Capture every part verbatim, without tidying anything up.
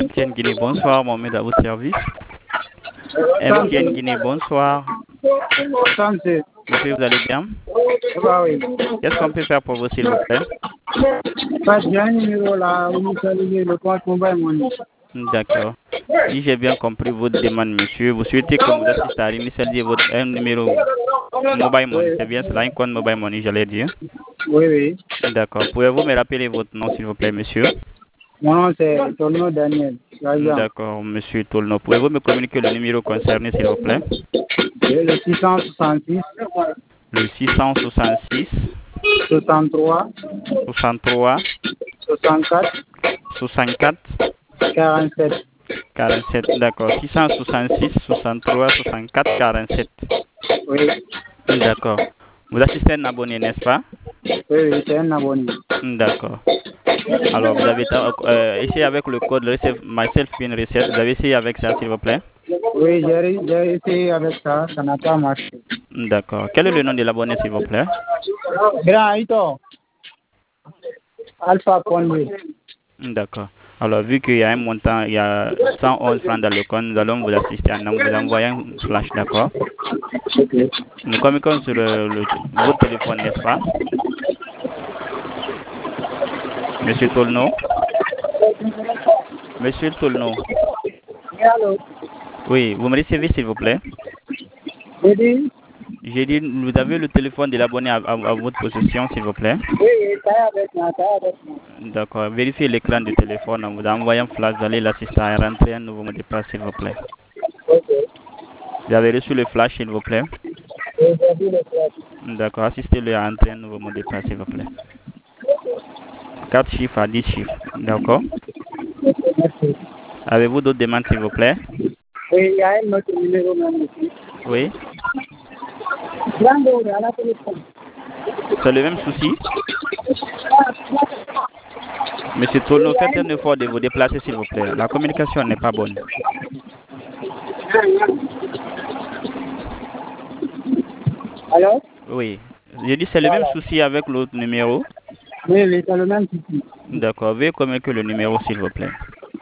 T N Guinée, bonsoir, Mohamed à votre service. M T N Guinée, bonsoir. Monsieur, vous allez bien? Oui. Qu'est-ce qu'on peut faire pour vous, s'il vous plaît? J'ai un numéro là, où vous allez le compte mobile money. D'accord. Si j'ai bien compris votre demande, monsieur, vous souhaitez qu'on vous assiste à réinitialiser votre un numéro mobile money. C'est bien cela, un compte mobile money, j'allais dire. Oui, oui. D'accord. Pouvez-vous me rappeler votre nom, s'il vous plaît, monsieur? Mon nom, c'est Tolno Daniel. D'accord, monsieur Tolno. Pouvez-vous me communiquer le numéro concerné, s'il vous plaît? Le six cent soixante-six. Le six cent soixante-six. soixante-trois. soixante-trois. soixante-quatre. soixante-quatre. quarante-sept. quarante-sept, d'accord. six cent soixante-six, soixante-trois, soixante-quatre, quarante-sept. Oui. D'accord. Vous assistez à un abonné, n'est-ce pas? Oui, oui, c'est un abonné. D'accord. Alors, vous avez euh, essayé avec le code Myself Pin Reset. Vous avez essayé avec ça, s'il vous plaît? Oui, j'ai essayé avec ça, ça n'a pas marché. D'accord. Quel est le nom de l'abonné, s'il vous plaît? Grand Ito. Alpha Condé. D'accord. Alors, vu qu'il y a un montant, il y a cent onze francs dans le compte, nous allons vous assister en vous envoyant un flash, d'accord? Okay. Nous communiquons sur le, le, votre téléphone, n'est-ce pas? Monsieur Tolno? Monsieur Tolno? Allô? Oui, vous me recevez, s'il vous plaît? Oui. J'ai dit, vous avez le téléphone de l'abonné à, à, à votre possession, s'il vous plaît? Oui, ça avec moi, ça avec moi. D'accord. Vérifiez l'écran du téléphone. En vous envoyant un flash, vous allez l'assister à rentrer un nouveau mot de passe, s'il vous plaît. Ok. Vous avez reçu le flash, s'il vous plaît? Oui, j'ai vu le flash. D'accord. Assistez-le à entrer un nouveau mot de passe, s'il vous plaît. quatre chiffres à dix chiffres. D'accord. Merci. Avez-vous d'autres demandes, s'il vous plaît? Oui, il y a un autre numéro même ici. Oui. Brando, à la téléphone. C'est le même souci? Monsieur Tolno, faites un effort de vous déplacer, s'il vous plaît. La communication n'est pas bonne. Alors? Oui. J'ai dit c'est le même souci avec l'autre numéro? Oui, oui, c'est le même souci. D'accord. Veuillez communiquer le numéro, s'il vous plaît.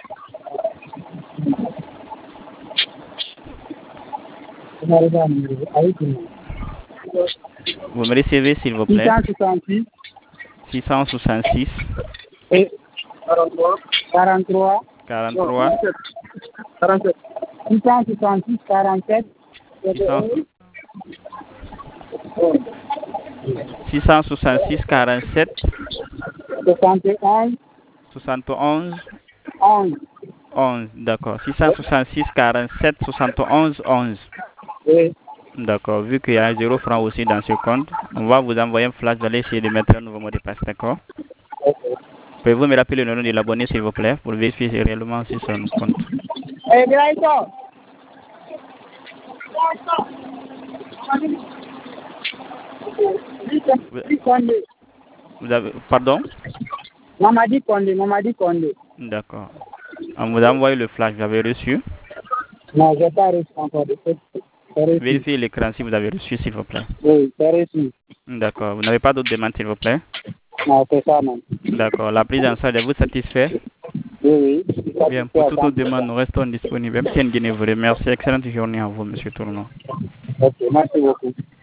Vous me recevez, s'il vous plaît? six cent soixante-six. Et quarante-trois. quarante-trois. quarante-sept. six cent soixante-six, quarante-sept. six cent soixante-six, quarante-sept. soixante et onze. soixante et onze. onze. onze, d'accord. six cent soixante-six, quarante-sept, soixante et onze, onze. Oui. D'accord. Vu qu'il y a zéro franc aussi dans ce compte, on va vous envoyer un flash. Vous allez essayer de mettre un nouveau mot de passe, d'accord? Ok. Pouvez-vous me rappeler le nom de l'abonné, s'il vous plaît, pour vérifier réellement si son compte? Eh bien, Ito. Vous avez, pardon? Mamadi Condé, Mamadi Condé. D'accord. On vous a envoyé le flash, vous avez reçu? Non, je n'ai pas reçu encore de fait. Vérifiez l'écran si vous avez reçu, s'il vous plaît. Oui, c'est reçu. D'accord. Vous n'avez pas d'autres demandes, s'il vous plaît? Non, c'est ça, non. D'accord. La prise en charge, vous satisfait? Oui, oui. Bien, pour toute autre demande, nous restons disponibles. M T N Guinée vous remercie. Excellente journée à vous, monsieur Tournon. Ok, merci beaucoup.